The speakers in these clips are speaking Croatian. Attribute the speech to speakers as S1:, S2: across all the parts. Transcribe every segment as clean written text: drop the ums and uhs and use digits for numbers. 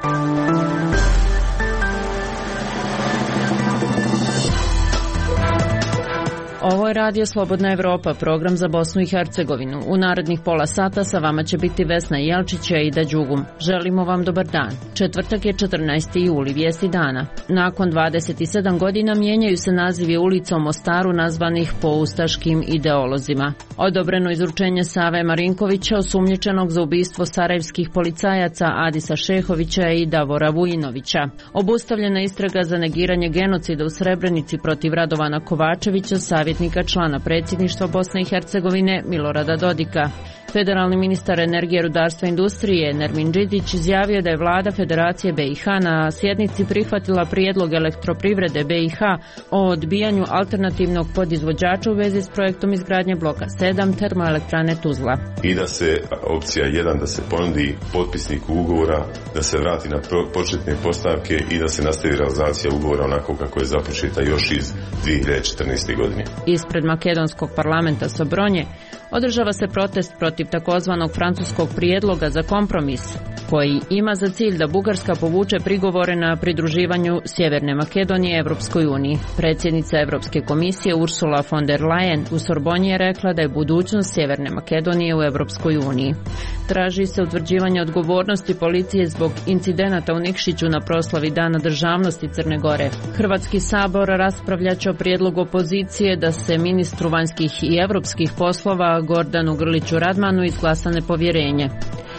S1: Ovo je Radio Slobodna Evropa, program za Bosnu i Hercegovinu. U narednih pola sata sa vama će biti Vesna Jelčić i Aida Đugum. Želimo vam dobar dan. Četvrtak je 14. juli, vijesti dana. Nakon 27 godina mijenjaju se nazivi ulica u Mostaru nazvanih po ustaškim ideolozima. Odobreno izručenje Save Marinkovića, osumnjičenog za ubistvo sarajevskih policajaca Adisa Šehovića i Davora Vujinovića. Obustavljena istraga za negiranje genocida u Srebrenici protiv Radovana Kovačevića, savjetnika člana predsjedništva Bosne i Hercegovine Milorada Dodika. Federalni ministar energije, rudarstva i industrije Nermin Đidić izjavio da je vlada Federacije BiH na sjednici prihvatila prijedlog elektroprivrede BiH o odbijanju alternativnog podizvođača u vezi s projektom izgradnje bloka 7 termoelektrane Tuzla.
S2: I da se opcija 1 da se ponudi potpisniku ugovora da se vrati na početne postavke i da se nastavi realizacija ugovora onako kako je započeta još iz 2014. godine.
S1: Ispred makedonskog parlamenta Sobronje održava se protest protiv takozvanog francuskog prijedloga za kompromis, koji ima za cilj da Bugarska povuče prigovore na pridruživanju Sjeverne Makedonije Evropskoj uniji. Predsjednica Europske komisije Ursula von der Leyen u Sorbonji je rekla da je budućnost Sjeverne Makedonije u Evropskoj uniji. Traži se utvrđivanje odgovornosti policije zbog incidenata u Nikšiću na proslavi Dana državnosti Crne Gore. Hrvatski sabor raspravljaće o prijedlogu opozicije da se ministru vanjskih i europskih poslova Gordanu Grliću Radmanu izglasa nepovjerenje.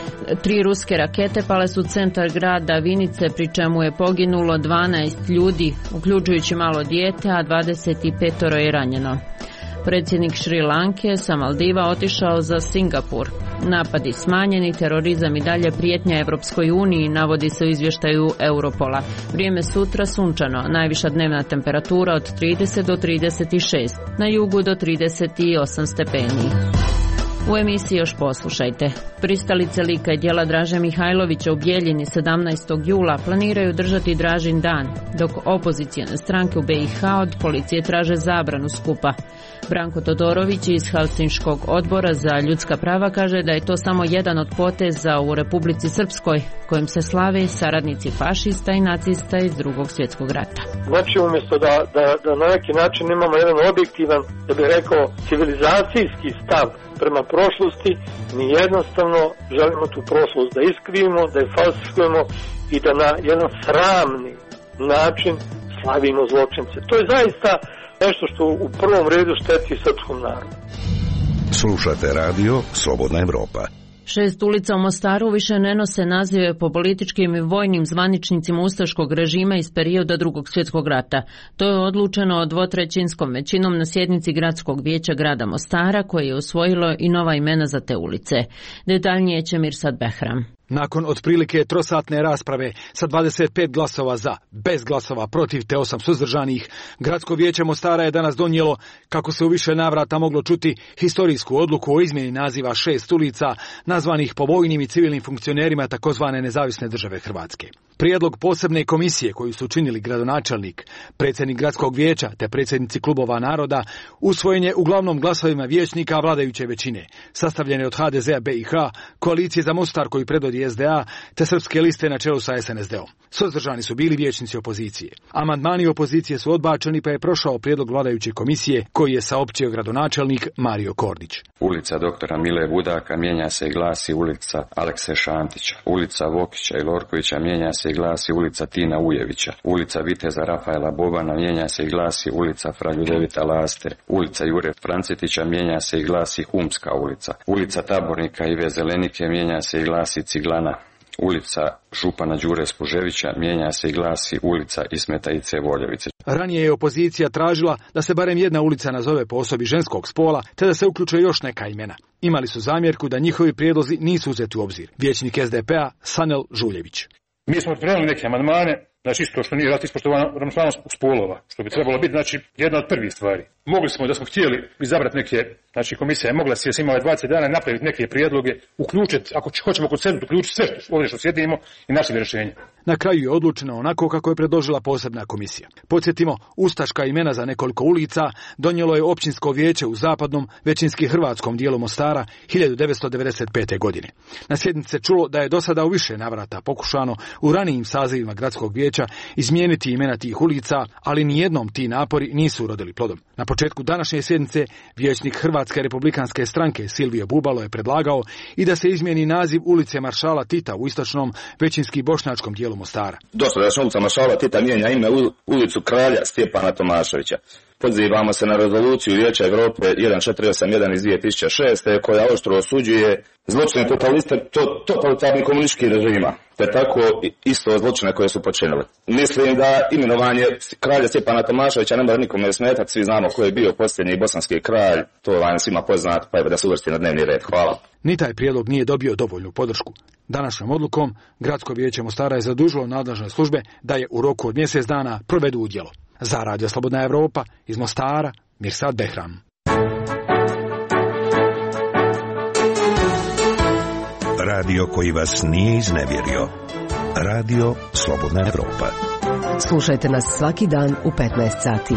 S1: 3 ruske rakete pale su u centar grada Vinice, pri čemu je poginulo 12 ljudi, uključujući malo dijete, a 25 je ranjeno. Predsjednik Šri Lanke sa Maldiva otišao za Singapur. Napadi smanjeni, terorizam i dalje prijetnja Evropskoj uniji, navodi se u izvještaju Europola. Vrijeme sutra sunčano, najviša dnevna temperatura od 30 do 36, na jugu do 38 stepeni. U emisiji još poslušajte. Pristalice lika i djela Draže Mihajlovića u Bijeljini 17. jula planiraju držati Dražin dan, dok opozicijone stranke u BiH od policije traže zabranu skupa. Branko Todorović iz Helsinškog odbora za ljudska prava kaže da je to samo jedan od poteza u Republici Srpskoj, kojim se slave saradnici fašista i nacista iz Drugog svjetskog rata.
S3: Znači, umjesto da na neki način imamo jedan objektivan, da bih rekao, civilizacijski stav prema prošlosti, mi jednostavno želimo tu prošlost da iskrivimo, da je falsifikujemo i da na jedan sramni način slavimo zločince. To je zaista nešto što u prvom redu šteti srpskom narodu.
S4: Slušate radio Slobodna Evropa.
S1: 6 ulica u Mostaru više ne nose nazive po političkim i vojnim zvaničnicima ustaškog režima iz perioda Drugog svjetskog rata. To je odlučeno dvotrećinskom većinom na sjednici Gradskog vijeća grada Mostara, koje je usvojilo i nova imena za te ulice. Detaljnije će Mirsad Behram.
S5: Nakon otprilike trosatne rasprave sa 25 glasova za, bez glasova protiv te 8 suzdržanih, Gradsko vijeće Mostara je danas donijelo, kako se u više navrata moglo čuti, historijsku odluku o izmjeni naziva 6 ulica nazvanih po vojnim i civilnim funkcionerima takozvane nezavisne države Hrvatske. Prijedlog posebne komisije koju su učinili gradonačelnik, predsjednik Gradskog vijeća te predsjednici klubova naroda usvojen je uglavnom glasovima vijećnika vladajuće većine, sastavljene od HDZ-a BiH, koalicije za Mostar koju predvodi SDA te srpske liste na čelu sa SNSD-om. Suzdržani su bili vijećnici opozicije. Amandmani opozicije su odbačeni pa je prošao prijedlog vladajuće komisije koji je saopćio gradonačelnik Mario Kordić.
S6: Ulica doktora Mile Budaka mijenja se i glasi ulica Alekse Šantića. Ulica Vokića i Lorkovića mijenja se i glasi ulica Tina Ujevića. Ulica Viteza Rafaela Bobana mijenja se i glasi ulica Fra Ljudevita Laste. Ulica Jure Francetića mijenja se i glasi Humska ulica. Ulica Tabornika Ive Zelenike mijenja se i glasi Ciglana. Ulica župana Đure Spuževića mijenja se i glasi ulica Ismeta Ice Voljevice.
S5: Ranije je opozicija tražila da se barem jedna ulica nazove po osobi ženskog spola, te da se uključe još neka imena. Imali su zamjerku da njihovi prijedlozi nisu uzeti u obzir. Vijećnik SDP-a Sanel Žuljević.
S7: Mi smo pripremili neke amandmane, znači isto što nije ispoštovana ravnopravnost spolova, što bi trebalo biti, znači, jedna od prvih stvari. Mogli smo, da smo htjeli izabrati neke, znači komisija je mogla se imala 20 dana napraviti neke prijedloge, uključiti, ako hoćemo konsenzus, uključiti sve ovdje što sjedimo i našli rješenje.
S5: Na kraju je odlučeno onako kako je predložila posebna komisija. Podsjetimo, ustaška imena za nekoliko ulica donijelo je općinsko vijeće u zapadnom, većinski hrvatskom dijelu Mostara 1995. godine. Na sjednici se čulo da je do sada u više navrata pokušano u ranijim sazivima gradskog vijeća izmijeniti imena tih ulica, ali nijednom ti napori nisu urodili plodom. Na početku današnje sjednice vijećnik Hrvatske republikanske stranke Silvio Bubalo je predlagao i da se izmijeni naziv ulice Maršala Tita u istočnom, većinski bošnjačkom dijelu Mostara.
S8: Dosadašnja ulica Maršala Tita mijenja ime u ulicu kralja Stjepana Tomaševića. Pozivamo se na rezoluciju Vijeća Europe 1481 iz 2006. koja oštro osuđuje zločine totalitarnih komunističkih režima, te tako isto zločine koje su počinili. Mislim da imenovanje kralja Stjepana Tomaševića ne mora nikome smetati, svi znamo ko je bio posljednji bosanski kralj, to vam svima poznat, pa je da se uvrsti na dnevni red. Hvala.
S5: Ni taj prijedlog nije dobio dovoljnu podršku. Današnjom odlukom Gradsko vijeće Mostara je zadužilo nadležne službe da je u roku od mjesec dana provedu u djelo. Za Radio Slobodna Evropa, iz Mostara, Mirsad Behram.
S4: Radio koji vas nije iznevjerio. Radio Slobodna Evropa.
S9: Slušajte nas svaki dan u 15 sati.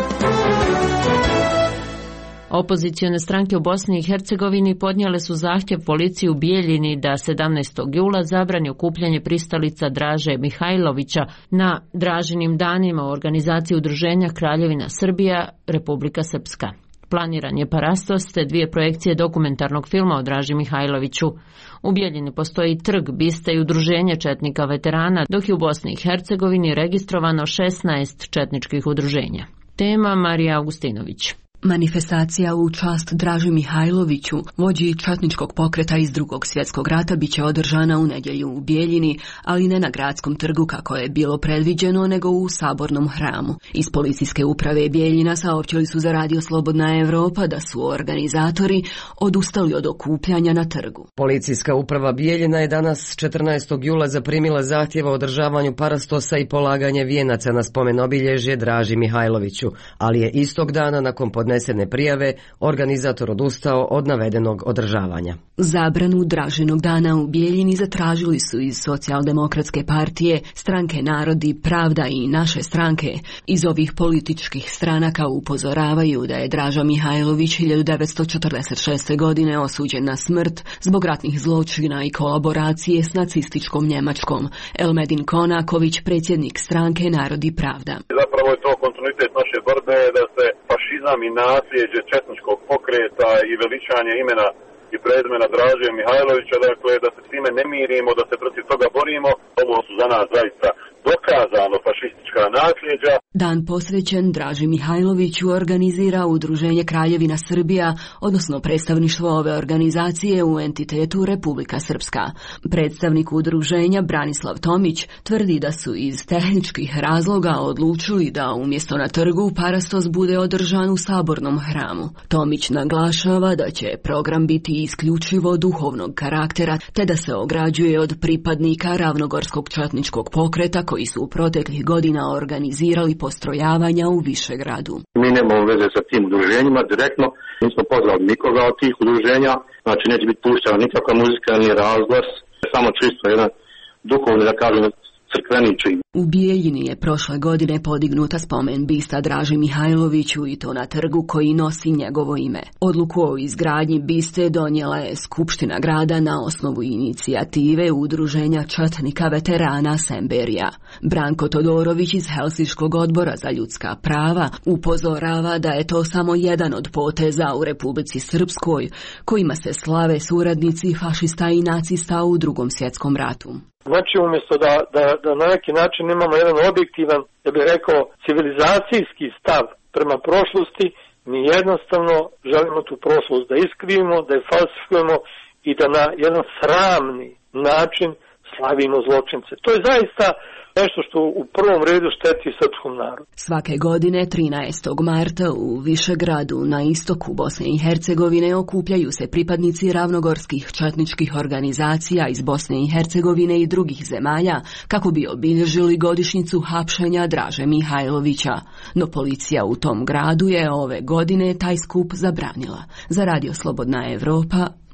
S1: Opozicione stranke u Bosni i Hercegovini podnijele su zahtjev policiji u Bijeljini da 17. jula zabrani okupljanje pristalica Draže Mihajlovića na Dražinim danima u organizaciji udruženja Kraljevina Srbija, Republika Srpska. Planiran je parastos te dvije projekcije dokumentarnog filma o Draži Mihajloviću. U Bijeljini postoji trg, biste i udruženje četnika veterana, dok je u Bosni i Hercegovini registrovano 16 četničkih udruženja. Tema Marija Augustinović.
S10: Manifestacija u čast Draži Mihajloviću, vođi četničkog pokreta iz Drugog svjetskog rata, bit će održana u nedjelju u Bijeljini, ali ne na gradskom trgu kako je bilo predviđeno, nego u sabornom hramu. Iz policijske uprave Bijeljina saopćili su za Radio Slobodna Evropa da su organizatori odustali od okupljanja na trgu.
S9: Policijska uprava Bijeljina je danas 14. jula zaprimila zahtjeva o održavanju parastosa i polaganje vijenaca na spomen obilježje Draži Mihajloviću, ali je istog dana nakon podnesene prijave organizator odustao od navedenog održavanja.
S10: Zabranu Dražinog dana u Bijeljini zatražili su iz Socijaldemokratske partije, Stranke Narodi, Pravda i Naše stranke. Iz ovih političkih stranaka upozoravaju da je Draža Mihajlović 1946. godine osuđen na smrt zbog ratnih zločina i kolaboracije s nacističkom Njemačkom. Elmedin Konaković, predsjednik Stranke Narodi, Pravda.
S11: Zapravo je to kontinuitet naše borbe da se fašizam i nasljeđe četničkog pokreta i veličanje imena i prezimena Draže Mihajlovića, dakle da se s time ne mirimo, da se protiv toga borimo. Ovo su za nas zaista dokazano fašistička nasljeđa.
S10: Dan posvećen Draži Mihajloviću organizira udruženje Kraljevina Srbija, odnosno predstavništvo ove organizacije u entitetu Republika Srpska. Predstavnik udruženja Branislav Tomić tvrdi da su iz tehničkih razloga odlučili da umjesto na trgu parastos bude održan u sabornom hramu. Tomić naglašava da će program biti isključivo duhovnog karaktera, te da se ograđuje od pripadnika ravnogorskog četničkog pokreta koji su u proteklih godina organizirali postrojavanja u Višegradu.
S11: Mi nemamo veze sa tim udruženjima direktno, nismo pozvali nikoga od tih udruženja, znači neće biti puštena nikakva muzika, ni razglas, samo čisto jedan duhovni, da kažem, crkveni čin.
S10: U Bijeljini je prošle godine podignuta spomen bista Draži Mihajloviću i to na trgu koji nosi njegovo ime. Odluku o izgradnji biste donijela je Skupština grada na osnovu inicijative udruženja četnika veterana Semberija. Branko Todorović iz Helsinškog odbora za ljudska prava upozorava da je to samo jedan od poteza u Republici Srpskoj kojima se slave suradnici fašista i nacista u Drugom svjetskom ratu.
S3: Znači, umjesto da na neki način imamo jedan objektivan, ja bih rekao, civilizacijski stav prema prošlosti, mi jednostavno želimo tu prošlost da iskrivimo, da je falsifikujemo i da na jedan sramni način slavimo zločince. To je zaista nešto što u prvom redu šteti srpskom narodu.
S10: Svake godine 13. marta u Višegradu na istoku Bosne i Hercegovine okupljaju se pripadnici ravnogorskih četničkih organizacija iz Bosne i Hercegovine i drugih zemalja kako bi obilježili godišnjicu hapšenja Draže Mihajlovića. No policija u tom gradu je ove godine taj skup zabranila. Za Radio Slobodna Evropa,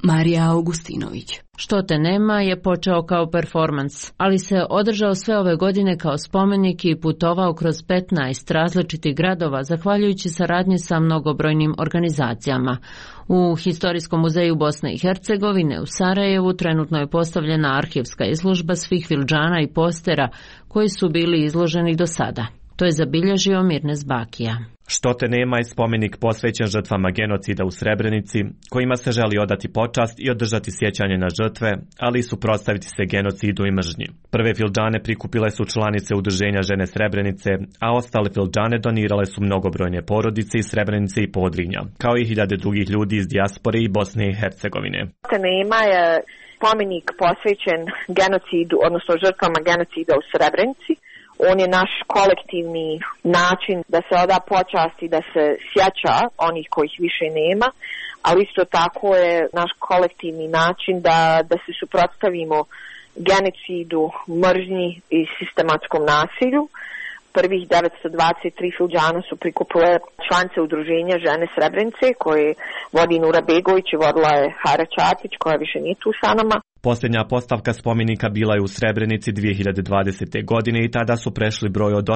S10: Marija Augustinović.
S1: Što te nema je počeo kao performans, ali se održao sve ove godine kao spomenik i putovao kroz 15 različitih gradova zahvaljujući saradnji sa mnogobrojnim organizacijama. U Historijskom muzeju Bosne i Hercegovine u Sarajevu trenutno je postavljena arhivska izložba svih filđana i postera koji su bili izloženi do sada. To je zabilježio Mirnes Bakija.
S12: Što te nema je spomenik posvećen žrtvama genocida u Srebrenici, kojima se želi odati počast i održati sjećanje na žrtve, ali i suprotstaviti se genocidu i mržnji. Prve filđane prikupile su članice Udruženja žene Srebrenice, a ostale filđane donirale su mnogobrojne porodice iz Srebrenice i Podrinja, kao i hiljade drugih ljudi iz dijaspore i Bosne i Hercegovine.
S13: Što te nema je spomenik posvećen genocidu, odnosno žrtvama genocida u Srebrenici. On je naš kolektivni način da se oda počast i da se sjeća onih kojih više nema, ali isto tako je naš kolektivni način da se suprotstavimo genocidu, mržnji i sistematskom nasilju. Prvih 923 filđana su prikupile članice Udruženja žene Srebrenice koje vodi Nura Begović i vodila je Hara Čatić koja više nije tu sa nama.
S12: Posljednja postavka spomenika bila je u Srebrenici 2020. godine i tada su prešli broj od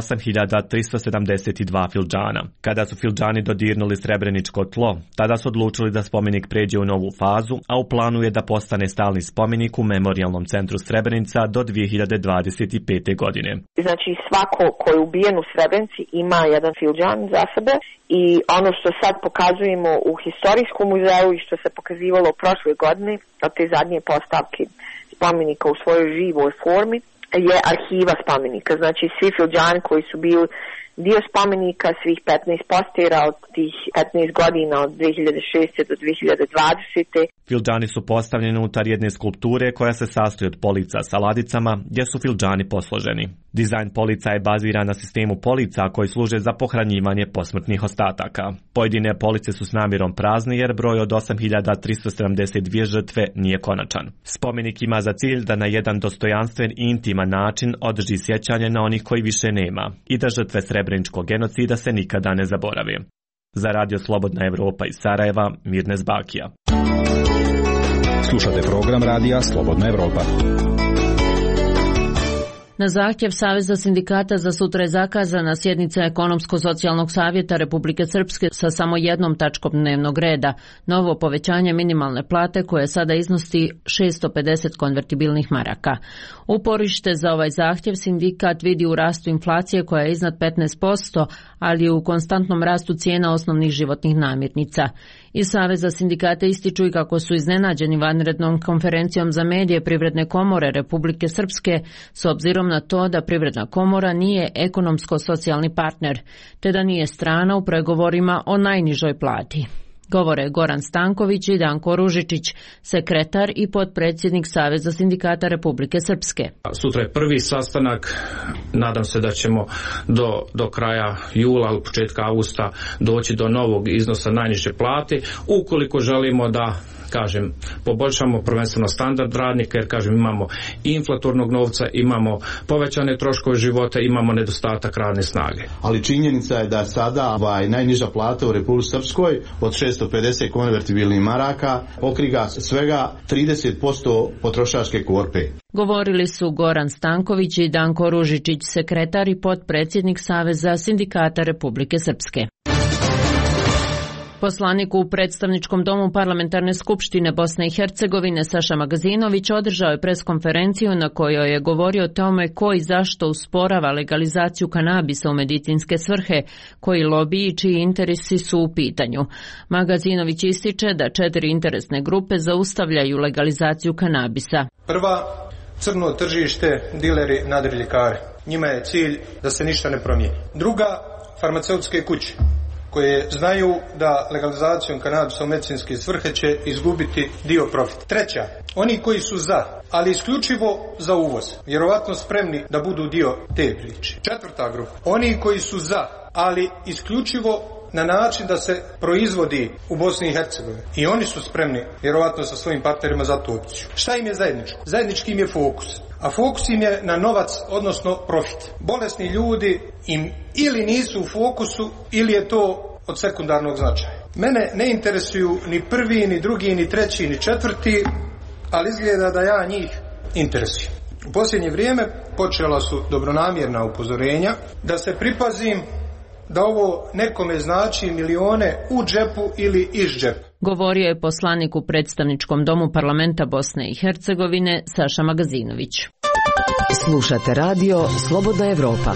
S12: 8372 filđana. Kada su filđani dodirnuli srebreničko tlo, tada su odlučili da spomenik pređe u novu fazu, a u planu je da postane stalni spomenik u Memorijalnom centru Srebrenica do 2025. godine.
S13: Znači svako ko je ubijen u Srebrenici ima jedan filđan za sebe i ono što sad pokazujemo u Historijskom muzeju i što se pokazivalo prošle godine od te zadnje postavke spomenika u svojoj živoj formi je arhiva spomenika. Znači svi filđani koji su bili dio spomenika, svih 15 postera od tih 15 godina od 2006. do 2020.
S12: Filđani su postavljeni unutar jedne skulpture koja se sastoji od polica sa ladicama gdje su filđani posloženi. Dizajn polica je baziran na sistemu polica koji služe za pohranjivanje posmrtnih ostataka. Pojedine police su s namjerom prazne jer broj od 8372 žrtve nije konačan. Spomenik ima za cilj da na jedan dostojanstven i intiman način održi sjećanje na onih koji više nema i da žrtve srebreničkog genocida se nikada ne zaborave. Za Radio Slobodna Evropa iz Sarajeva, Mirnes Bakija.
S4: Slušate program Radija Slobodna Evropa.
S1: Na zahtjev Saveza sindikata za sutra je zakazana sjednica Ekonomsko-socijalnog savjeta Republike Srpske sa samo jednom tačkom dnevnog reda, novo povećanje minimalne plate koje sada iznosi 650 konvertibilnih maraka. Uporište za ovaj zahtjev sindikat vidi u rastu inflacije koja je iznad 15%, ali i u konstantnom rastu cijena osnovnih životnih namirnica. Iz Saveza sindikata ističu i kako su iznenađeni vanrednom konferencijom za medije Privredne komore Republike Srpske s obzirom na to da Privredna komora nije ekonomsko-socijalni partner, te da nije strana u pregovorima o najnižoj plati. Govore Goran Stanković i Danko Ružičić, sekretar i potpredsjednik Saveza sindikata Republike Srpske.
S14: Sutra je prvi sastanak, nadam se da ćemo do kraja jula ili početka augusta doći do novog iznosa najniže plate, ukoliko želimo da poboljšamo prvenstveno standard radnika, jer imamo inflatornog novca, imamo povećane troškove života, imamo nedostatak radne snage.
S15: Ali činjenica je da sada najniža plata u Republici Srpskoj od 650 konvertibilnih maraka pokriva svega 30% potrošačke korpe.
S1: Govorili su Goran Stanković i Danko Ružičić, sekretar i potpredsjednik Saveza sindikata Republike Srpske. Poslanik u predstavničkom domu Parlamentarne skupštine Bosne i Hercegovine Saša Magazinović održao je preskonferenciju na kojoj je govorio o tome ko i zašto usporava legalizaciju kanabisa u medicinske svrhe, koji lobiji i čiji interesi su u pitanju. Magazinović ističe da 4 interesne grupe zaustavljaju legalizaciju kanabisa.
S16: Prva, crno tržište, dileri, nadriljekare. Njima je cilj da se ništa ne promijeni. Druga, farmaceutske kuće, koje znaju da legalizacijom kanabisa u medicinske svrhe će izgubiti dio profita. Treća, oni koji su za, ali isključivo za uvoz, vjerovatno spremni da budu dio te priče. Četvrta grupa, oni koji su za, ali isključivo na način da se proizvodi u Bosni i Hercegovini. I oni su spremni, vjerovatno sa svojim partnerima, za tu opciju. Šta im je zajedničko? Zajednički im je fokus. A fokus im je na novac, odnosno profit. Bolesni ljudi im ili nisu u fokusu, ili je to od sekundarnog značaja. Mene ne interesuju ni prvi, ni drugi, ni treći, ni četvrti, ali izgleda da ja njih interesujem. U posljednje vrijeme počela su dobronamjerna upozorenja da se pripazim da ovo nekome znači milione u džepu ili iz džepa.
S1: Govorio je poslanik u predstavničkom domu parlamenta Bosne i Hercegovine Saša Magazinović.
S9: Slušate radio Slobodna Evropa.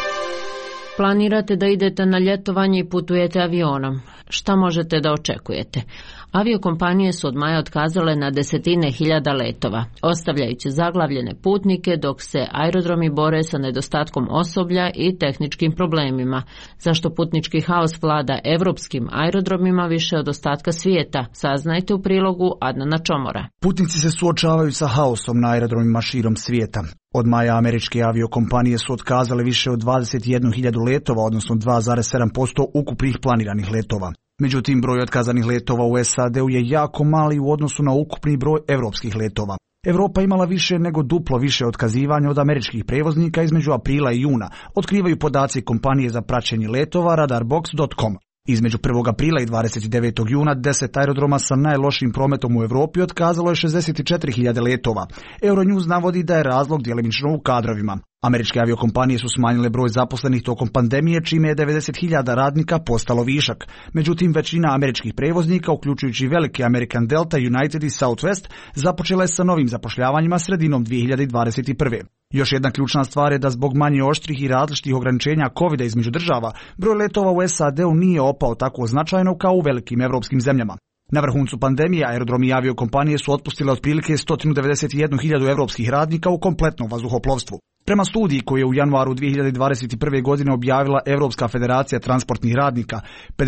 S1: Planirate da idete na ljetovanje i putujete avionom. Šta možete da očekujete? Aviokompanije su od maja otkazale na desetine hiljada letova, ostavljajući zaglavljene putnike dok se aerodromi bore sa nedostatkom osoblja i tehničkim problemima, zašto putnički haos vlada evropskim aerodromima više od ostatka svijeta, saznajte u prilogu Adnana Čomora.
S17: Putnici se suočavaju sa haosom na aerodromima širom svijeta. Od maja američke aviokompanije su otkazale više od 21.000 letova, odnosno 2,7% ukupnih planiranih letova. Međutim, broj otkazanih letova u SAD-u je jako mali u odnosu na ukupni broj evropskih letova. Evropa imala više nego duplo više otkazivanja od američkih prevoznika između aprila i juna, otkrivaju podaci kompanije za praćenje letova radarbox.com. Između 1. aprila i 29. juna 10 aerodroma sa najlošijim prometom u Evropi otkazalo je 64.000 letova. Euronews navodi da je razlog djelimično u kadrovima. Američke aviokompanije su smanjile broj zaposlenih tokom pandemije, čime je 90.000 radnika postalo višak. Međutim, većina američkih prevoznika, uključujući velike American Delta, United i Southwest, započela je sa novim zapošljavanjima sredinom 2021. Još jedna ključna stvar je da zbog manje oštrih i različitih ograničenja COVID-a između država, broj letova u SAD-u nije opao tako značajno kao u velikim evropskim zemljama. Na vrhuncu pandemije aerodromi i aviokompanije su otpustile otprilike 191.000 evropskih radnika u kompletnom vazduhoplovstvu. Prema studiji koju je u januaru 2021. godine objavila Evropska federacija transportnih radnika,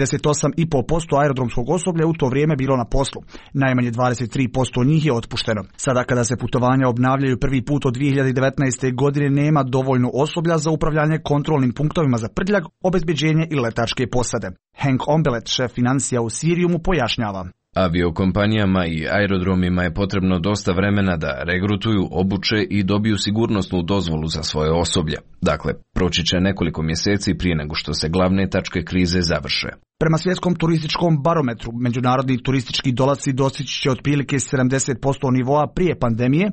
S17: 58,5% aerodromskog osoblja u to vrijeme bilo na poslu. Najmanje 23% njih je otpušteno. Sada kada se putovanja obnavljaju prvi put od 2019. godine nema dovoljno osoblja za upravljanje kontrolnim punktovima za prtljag, obezbeđenje i letačke posade. Hank Ombelet, šef financija u Siriumu, pojašnjava.
S18: Aviokompanijama i aerodromima je potrebno dosta vremena da regrutuju, obuče i dobiju sigurnosnu dozvolu za svoje osoblje. Dakle, proći će nekoliko mjeseci prije nego što se glavne tačke krize završe.
S17: Prema svjetskom turističkom barometru, međunarodni turistički dolasci dostići će otprilike 70% nivoa prije pandemije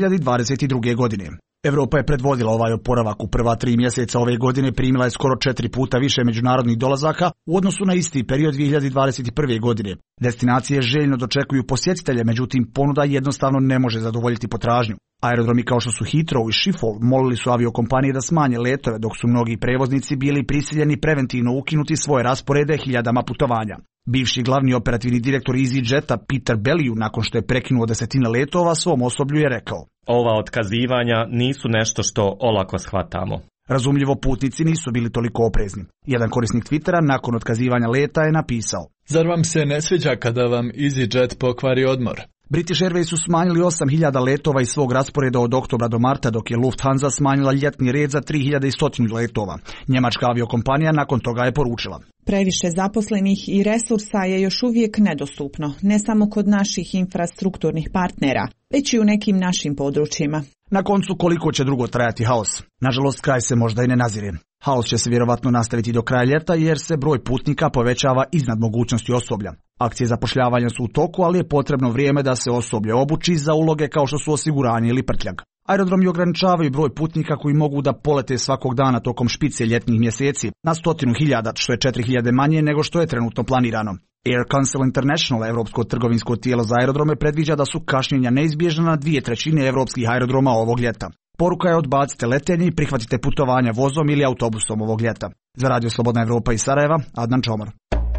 S17: 2022. godine. Evropa je predvodila ovaj oporavak. U prva 3 mjeseca ove godine primila je skoro 4 puta više međunarodnih dolazaka u odnosu na isti period 2021. godine. Destinacije željno dočekuju posjetitelje, međutim ponuda jednostavno ne može zadovoljiti potražnju. Aerodromi kao što su Heathrow i Schiphol molili su aviokompanije da smanje letove, dok su mnogi prevoznici bili prisiljeni preventivno ukinuti svoje rasporede hiljadama putovanja. Bivši glavni operativni direktor EasyJeta Peter Bellew, nakon što je prekinuo desetine letova, svom osoblju je rekao:
S12: Ova otkazivanja nisu nešto što olako shvatamo.
S17: Razumljivo, putnici nisu bili toliko oprezni. Jedan korisnik Twittera nakon otkazivanja leta je napisao:
S19: Zar vam se ne sviđa kada vam EasyJet pokvari odmor?
S17: British Airways su smanjili 8.000 letova iz svog rasporeda od oktobra do marta, dok je Lufthansa smanjila ljetni red za 3.100 letova. Njemačka aviokompanija nakon toga je poručila:
S20: Previše zaposlenih i resursa je još uvijek nedostupno, ne samo kod naših infrastrukturnih partnera, već i u nekim našim područjima.
S17: Na koncu, koliko će dugo trajati haos? Nažalost, kraj se možda i ne nazire. Haos će se vjerovatno nastaviti do kraja ljeta jer se broj putnika povećava iznad mogućnosti osoblja. Akcije zapošljavanja su u toku, ali je potrebno vrijeme da se osoblje obuči za uloge kao što su osiguranje ili prtljag. Aerodromi ograničavaju broj putnika koji mogu da polete svakog dana tokom špice ljetnih mjeseci na 100.000, što je 4.000 manje nego što je trenutno planirano. Air Council International, evropsko trgovinsko tijelo za aerodrome, predviđa da su kašnjenja neizbježna na 2/3 evropskih aerodroma ovog ljeta. Poruka je: odbacite letenje i prihvatite putovanja vozom ili autobusom ovog ljeta. Za Radio Slobodna Evropa iz Sarajeva, Adnan Čomar.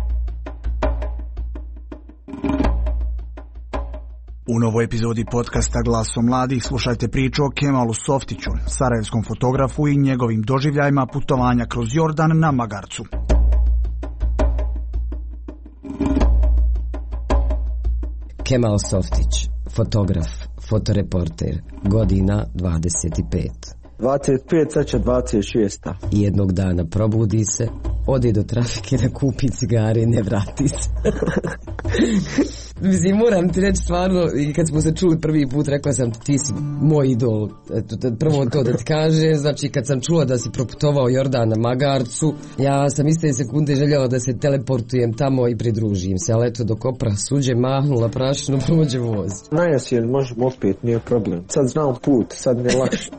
S17: U novoj epizodi podcasta Glasom mladih slušajte priču o Kemalu Softiću, sarajevskom fotografu i njegovim doživljajima putovanja kroz Jordan na magarcu.
S9: Kemal Softić, fotograf, fotoreporter, godina 25.
S21: 25, sad će 26.
S9: Jednog dana probudi se, ode do trafike da kupi cigare i ne vrati se. Mislim, moram ti reći stvarno, i kad smo se čuli prvi put, rekla sam ti si moj idol. Prvo to da ti kažem, znači kad sam čula da si proputovao Jordan na Magarcu, ja sam iste sekunde željela da se teleportujem tamo i pridružim se, ali eto dok opra suđe mahnula prašinu, prođe voz.
S21: Najasjen, možemo opet, nije problem. Sad znam put, sad mi je lakše.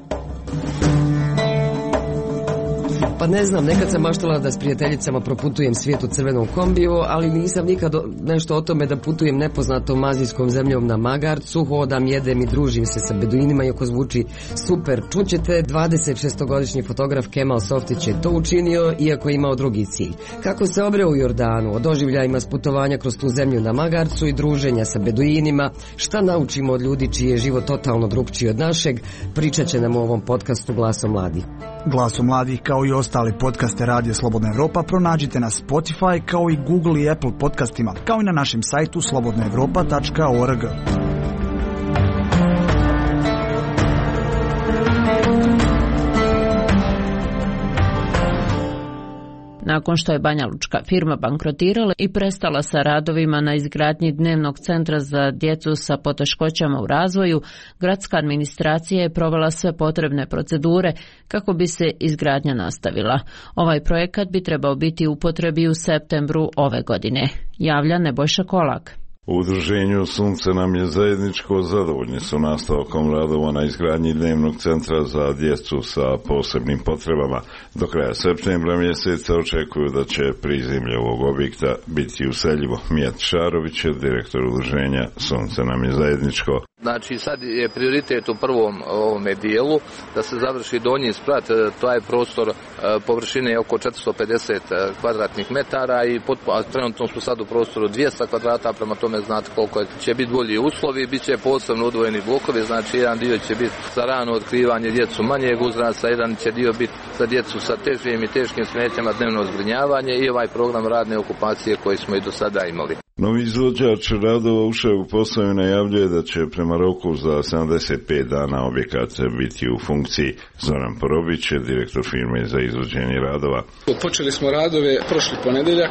S9: Pa ne znam, nekad sam maštala da s prijateljicama proputujem svijet u crvenom kombiju, ali nisam nikad nešto o tome da putujem nepoznatom azijskom zemljom na Magarcu, hodam, jedem i družim se sa beduinima, iako zvuči super. Čućete, 26-godišnji fotograf Kemal Softić je to učinio, iako je imao drugi cilj. Kako se obreo u Jordanu, o doživljajima s putovanja kroz tu zemlju na Magarcu i druženja sa beduinima, šta naučimo od ljudi čiji je život totalno drukčiji od našeg, pričat će nam u ovom podcastu Glasom mladih.
S17: Glasom mladih, kao i ostali podcaste Radija Slobodna Evropa, pronađite na Spotify, kao i Google i Apple podcastima, kao i na našem sajtu slobodnaevropa.org.
S1: Nakon što je banjalučka firma bankrotirala i prestala sa radovima na izgradnji dnevnog centra za djecu sa poteškoćama u razvoju, gradska administracija je provela sve potrebne procedure kako bi se izgradnja nastavila. Ovaj projekat bi trebao biti u upotrebi u septembru ove godine. Javlja Nebojša Kolak.
S2: U udruženju Sunce nam je zajedničko, zadovoljni su nastavkom radova na izgradnji dnevnog centra za djecu sa posebnim potrebama. Do kraja septembra mjeseca očekuju da će prizemlje ovog objekta biti useljivo. Mijat Šarović je direktor udruženja Sunce nam je zajedničko.
S22: Znači sad je prioritet u prvom ovome dijelu da se završi donji sprat, to je prostor površine oko 450 kvadratnih metara i trenutno smo sad u prostoru 200 kvadrata, prema tome znate koliko će biti bolji uslovi, bit će posebno odvojeni blokovi, znači jedan dio će biti za rano otkrivanje djecu manjeg uzrasta, jedan će dio biti za djecu sa težim i teškim smetnjama dnevno zbrinjavanje i ovaj program radne okupacije koji smo i do sada imali.
S2: Novi izvođač radova ušao u posao i najavljuje da će prema roku za 75 dana objekat biti u funkciji. Zoran Porobić je direktor firme za izvođenje radova.
S23: Počeli smo radove prošli ponedjeljak,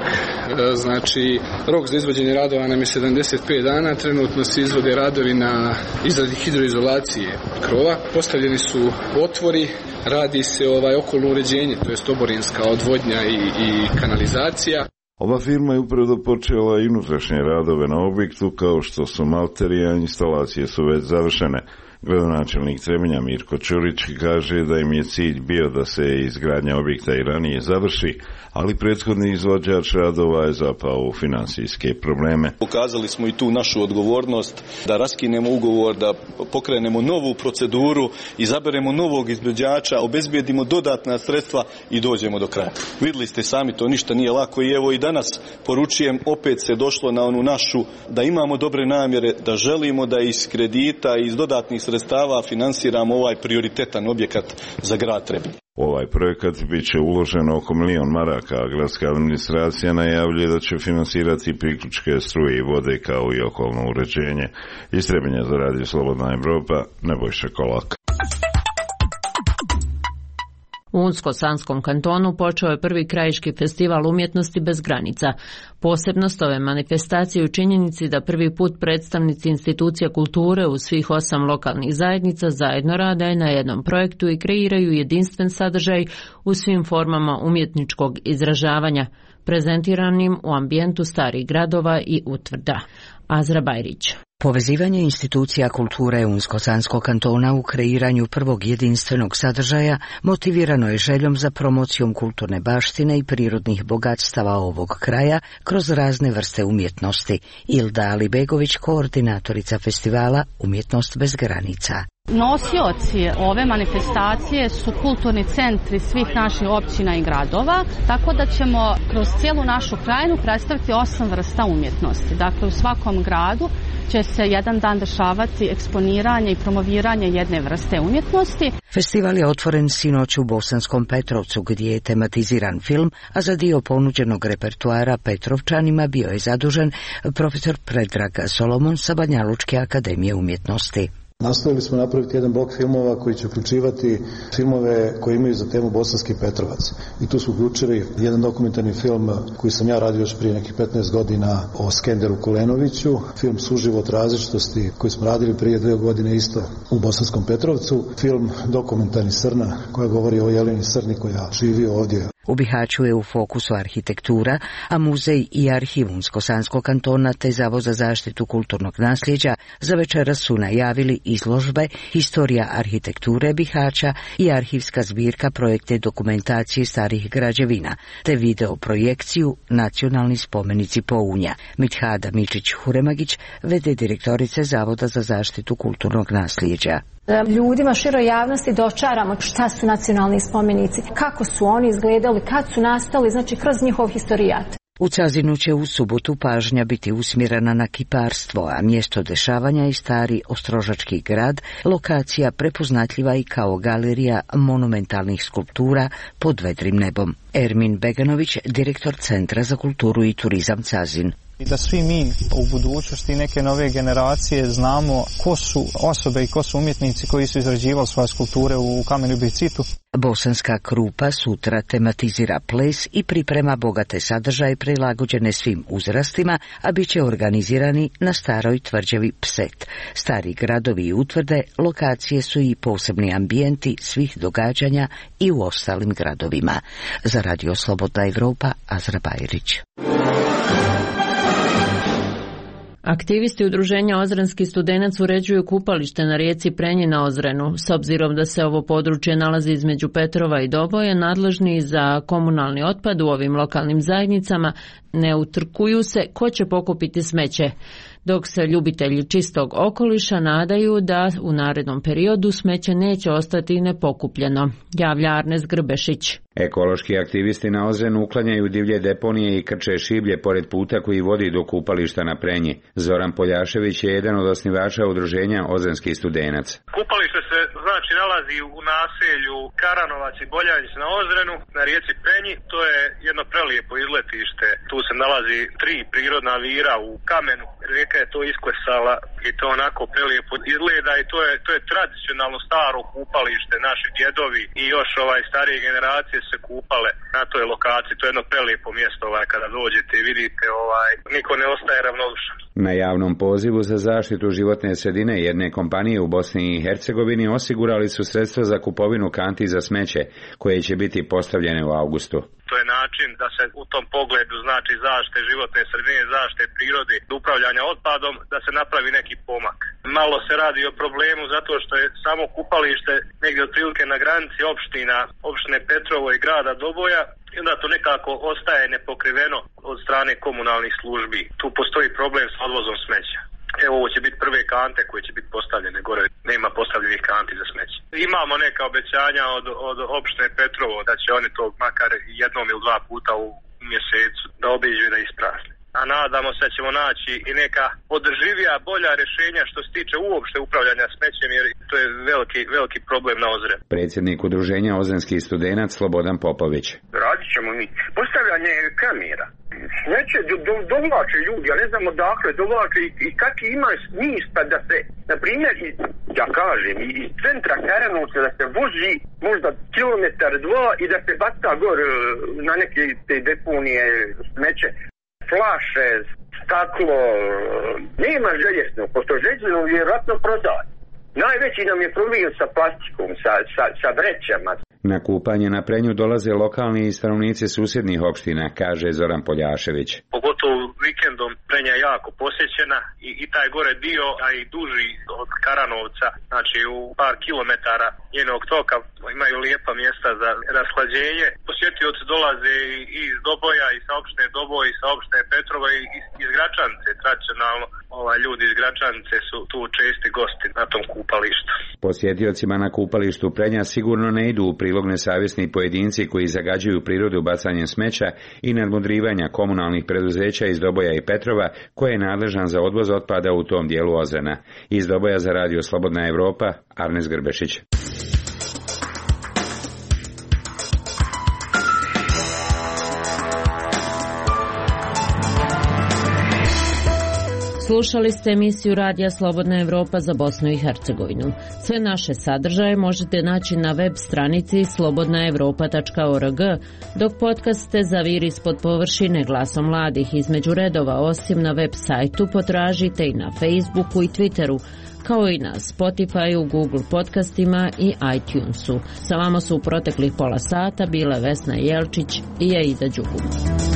S23: znači rok za izvođenje radova nam je 75 dana, trenutno se izvode radovi na izradi hidroizolacije krova, postavljeni su otvori, radi se okolno uređenje, to je oborinska odvodnja i kanalizacija.
S2: Ova firma je upravo počela i unutrašnje radove na objektu, kao što su malterija, instalacije su već završene. Gradonačelnik Trebinja Mirko Ćurić kaže da im je cilj bio da se izgradnja objekta i ranije završi, ali prethodni izvođač radova je zapao u finansijske probleme.
S24: Pokazali smo i tu našu odgovornost da raskinemo ugovor, da pokrenemo novu proceduru, izaberemo novog izvođača, obezbijedimo dodatna sredstva i dođemo do kraja. Vidjeli ste sami, to ništa nije lako i evo i danas poručujem, opet se došlo na onu našu, da imamo dobre namjere, da želimo da iz kredita i iz dodatnih sredstava finansiramo ovaj prioritetan objekat za grad Trebinje.
S2: Ovaj projekat bit će uloženo oko 1 milion maraka, a gradska administracija najavljuje da će finansirati priključke struje i vode kao i okolno uređenje. Iz Trebinja za Radio Slobodna Evropa, Nebojša Kolak.
S1: U Unsko-Sanskom kantonu počeo je prvi krajiški festival umjetnosti bez granica. Posebnost ove manifestacije u činjenici da prvi put predstavnici institucija kulture u svih 8 lokalnih zajednica zajedno rade na jednom projektu i kreiraju jedinstven sadržaj u svim formama umjetničkog izražavanja, prezentiranim u ambijentu starih gradova i utvrda. Azra Bajrić.
S25: Povezivanje institucija kulture Unsko-Sanskog kantona u kreiranju prvog jedinstvenog sadržaja motivirano je željom za promocijom kulturne baštine i prirodnih bogatstava ovog kraja kroz razne vrste umjetnosti. Ilda Alibegović, koordinatorica festivala Umjetnost bez granica.
S26: Nosioci ove manifestacije su kulturni centri svih naših općina i gradova, tako da ćemo kroz cijelu našu krajinu predstaviti 8 vrsta umjetnosti. Dakle, u svakom gradu će se jedan dan dešavati eksponiranje i promoviranje jedne vrste umjetnosti.
S25: Festival je otvoren sinoć u Bosanskom Petrovcu gdje je tematiziran film, a za dio ponuđenog repertoara Petrovčanima bio je zadužen profesor Predrag Solomon sa Banjalučke akademije umjetnosti.
S3: Nastojali smo napraviti jedan blok filmova koji će uključivati filmove koji imaju za temu Bosanski Petrovac. I tu su uključili jedan dokumentarni film koji sam ja radio još prije nekih 15 godina o Skenderu Kulenoviću, film Suživot različitosti koji smo radili prije 2 godine isto u Bosanskom Petrovcu, film dokumentarni Srna koja govori o Jeleni Srni koja živi ovdje.
S25: U Bihaću je u fokusu arhitektura, a muzej i arhiv Unsko-Sanskog kantona te Zavod za zaštitu kulturnog nasljeđa za večeras su najavili izložbe Historija arhitekture Bihaća i arhivska zbirka projekte dokumentacije starih građevina, te video projekciju Nacionalni spomenici Pounja. Mithada Mičić-Huremagić, v.d. direktorice Zavoda za zaštitu kulturnog nasljeđa.
S5: Da ljudima, široj javnosti dočaramo šta su nacionalni spomenici, kako su oni izgledali, kad su nastali, znači kroz njihov historijat.
S25: U Cazinu će u subotu pažnja biti usmjerena na kiparstvo, a mjesto dešavanja je stari Ostrožački grad, lokacija prepoznatljiva i kao galerija monumentalnih skulptura pod vedrim nebom. Ermin Beganović, direktor Centra za kulturu i turizam Cazin.
S6: I da svi mi u budućnosti neke nove generacije znamo ko su osobe i ko su umjetnici koji su izrađivali svoje skulpture u kamenu i bicitu.
S25: Bosanska Krupa sutra tematizira ples i priprema bogate sadržaje prilagođene svim uzrastima, a bit će organizirani na staroj tvrđavi Pset. Stari gradovi i utvrde lokacije su i posebni ambijenti svih događanja i u ostalim gradovima. Za Radio Slobodna Evropa, Azra Bajrić.
S1: Aktivisti udruženja Ozrenski studenac uređuju kupalište na rijeci Prenji na Ozrenu. S obzirom da se ovo područje nalazi između Petrova i Doboja, nadležni za komunalni otpad u ovim lokalnim zajednicama ne utrkuju se ko će pokupiti smeće, dok se ljubitelji čistog okoliša nadaju da u narednom periodu smeće neće ostati nepokupljeno, javlja Arnes Grbešić.
S7: Ekološki aktivisti na Ozrenu uklanjaju divlje deponije i krče šiblje pored puta koji vodi do kupališta na Prenji. Zoran Poljašević je jedan od osnivača udruženja Ozrenski studenac.
S8: Kupalište se nalazi u naselju Karanovac i Boljanjić na Ozrenu, na rijeci Prenji. To je jedno prelijepo izletište. Tu se nalazi 3 prirodna vira u kamenu. Rijeka je to isklesala i to onako prelijepo izgleda i to je tradicionalno staro kupalište. Naši djedovi i još starije generacije se kupale na toj lokaciji. To je jedno prelijepo mjesto kada dođete i vidite niko ne ostaje ravnodušan.
S7: Na javnom pozivu za zaštitu životne sredine jedne kompanije u Bosni i Hercegovini osigurali su sredstva za kupovinu kanti za smeće koje će biti postavljene u avgustu.
S8: To je način da se u tom pogledu zaštite životne sredine, zaštite prirode, upravljanja otpadom, da se napravi neki pomak. Malo se radi o problemu zato što je samo kupalište negdje otprilike na granici opštine Petrovo i grada Doboja i onda to nekako ostaje nepokriveno od strane komunalnih službi. Tu postoji problem s odvozom smeća. Evo, ovo će biti prve kante koje će biti postavljene gore. Nema postavljenih kanti za smeće. Imamo neka obećanja od opštine Petrovo da će oni to makar 1 ili 2 puta u mjesecu da obiđu i da isprazne. A nadamo se da ćemo naći i neka održivija, bolja rješenja što se tiče uopšte upravljanja smećem, jer to je veliki problem na Ozrenu.
S7: Predsjednik udruženja Ozrenski studenac Slobodan Popović.
S11: Radit ćemo mi postavljanje kamera. Smeće dovlače ljudi, ja ne znam odakle dovlače i kakvi ima smisla da se, na primjer, ja kažem, iz centra Karanovca da se vozi možda 1-2 kilometra i da se baca gore na neke te deponije smeće. Flaše, staklo, nema željeznog, pošto željezno vjerojatno prodaje. Najveći nam je problem sa plastikom, sa vrećama.
S7: Na kupanje na Prenju dolaze lokalni i stanovnici susjednih opština, kaže Zoran Poljašević.
S8: Pogotovo vikendom Prenja je jako posjećena i taj gore dio, a i duži od Karanovca, znači u par kilometara njenog toka imaju lijepa mjesta za rashlađenje. Posjetioci dolaze i iz Doboja, i sa opštine Doboj, i sa opštine Petrova, i iz Gračanice. Tradicionalno ljudi iz Gračanice su tu česti gosti na tom kupalištu.
S7: Posjetiocima na kupalištu Prenja sigurno ne idu u prilog nesavjesni pojedinci koji zagađuju prirodu bacanjem smeća i nadmudrivanja komunalnih preduzeća iz Doboja i Petrova, koje je nadležan za odvoz otpada u tom dijelu Ozrena. Iz Doboja za Radio Slobodna Evropa, Arnes Grbešić.
S1: Slušali ste emisiju Radija Slobodna Evropa za Bosnu i Hercegovinu. Sve naše sadržaje možete naći na web stranici slobodnaevropa.org, dok podcaste Zavir ispod površine glasom mladih između redova osim na web sajtu potražite i na Facebooku i Twitteru, kao i na Spotifyu, Google podcastima i iTunesu. Sa vama su u proteklih pola sata bile Vesna Jelčić i Aida Đugum.